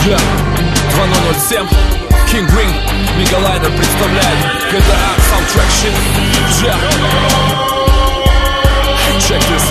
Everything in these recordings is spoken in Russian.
Джем 2007, King Green, Мегалайдер представляет GTA Soundtrack Shit. Джем. Check this.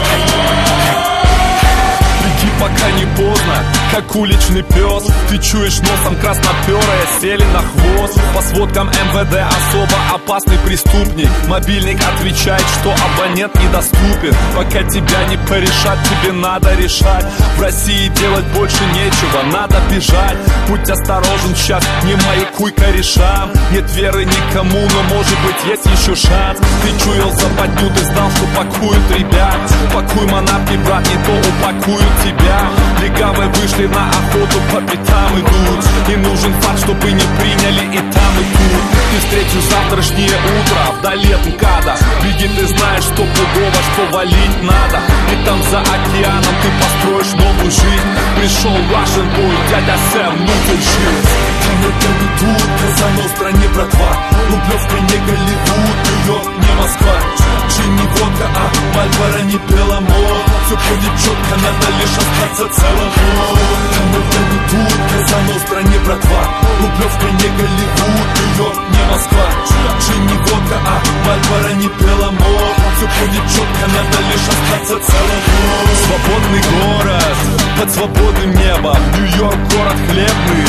Беги, пока не поздно, как уличный пес. Ты чуешь носом красноперые, сели на хвост. По сводкам МВД особо опасный преступник. Мобильник отвечает, что абонент недоступен. Пока тебя не порешат, тебе надо решать. В России делать больше нечего, надо бежать. Будь осторожен, сейчас не маякуй корешам. Нет веры никому, но может быть есть еще шанс. Ты чуял западню, ты знал, что пакуют ребят. Пакуй, монархи, брат, не то упакуют тебя. Легавые вышли на охоту, по пятам идут. И нужен факт, чтобы не приняли и там, и тут. Ты встретишь завтрашнее утро вдали от МКАДа. Беги, ты знаешь, что пудово, что валить надо. И там за океаном ты построишь новую жизнь. Пришел Russian Boy, дядя Сэм, ну держись. Это не тут, Казано в стране, братва. Рублевка не Голливуд, Нью-Йорк не Москва. Джин не водка, а Мальборо не Беломор. Все ходит четко, надо лишь остаться целым. Это не тут, Казано в стране, братва. Рублевка не Голливуд, Нью-Йорк не Москва. Джин не водка, а Мальборо не Беломор. Все ходит четко, надо лишь остаться целым. Свободный город под свободным небом. Нью-Йорк город хлебный.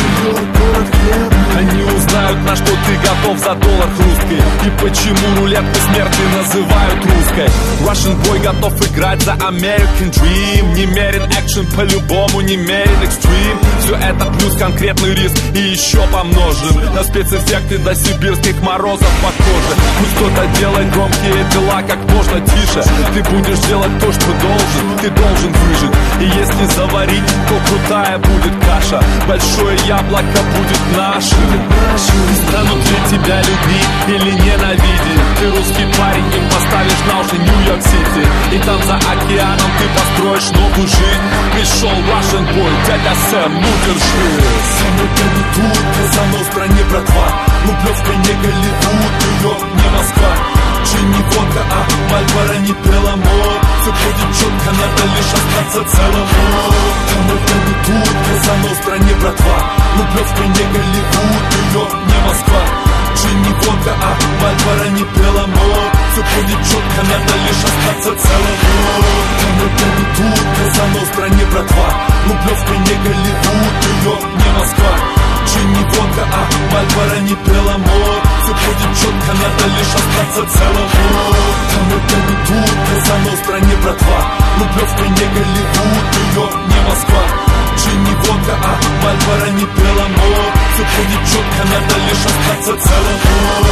Они узнают, на что ты готов за доллар хрусткой. И почему рулетку смерти называют русской. Russian Boy готов играть за American Dream. Немерен экшен по-любому, немерен экстрим. Все это плюс конкретный риск и еще помножен. На спецэффекты до сибирских морозов похоже. Пусть кто-то делает громкие дела как можно тише. Ты будешь делать то, что должен. Ты должен выжить. И если заварить, то крутая будет каша. Большое яблоко будет нашим. Станут ли тебя любить или ненавидеть? Ты русский парень, им поставишь на уши Нью-Йорк-Сити. И там за океаном ты построишь новую жизнь. Пришел Russian Boy, дядя Сэм, ну держись. Это не тут, Казано в стране, братва. Рублевка не Голливуд, Нью-Йорк не Москва. Джин не водка, а Мальборо не Беломор. Все будет четко, надо лишь остаться целым. Это не тут, Казано в стране, братва. Рублевка не Голливуд, Нью-Йорк не Москва. Джин не водка, а Мальборо не Беломор. Все будет четко, надо лишь остаться целым. Это не тут, Казано в стране, братва. Рублевка не Голливуд, Нью-Йорк не Москва. Джин не водка, а Мальборо не Беломор. Все будет четко, надо лишь остаться целым. Это не тут, Казано в стране, братва. Рублевка не Голливуд, Нью-Йорк не Москва. Джин не водка, а Мальборо не Беломор. Все будет четко, надо лишь остаться целым.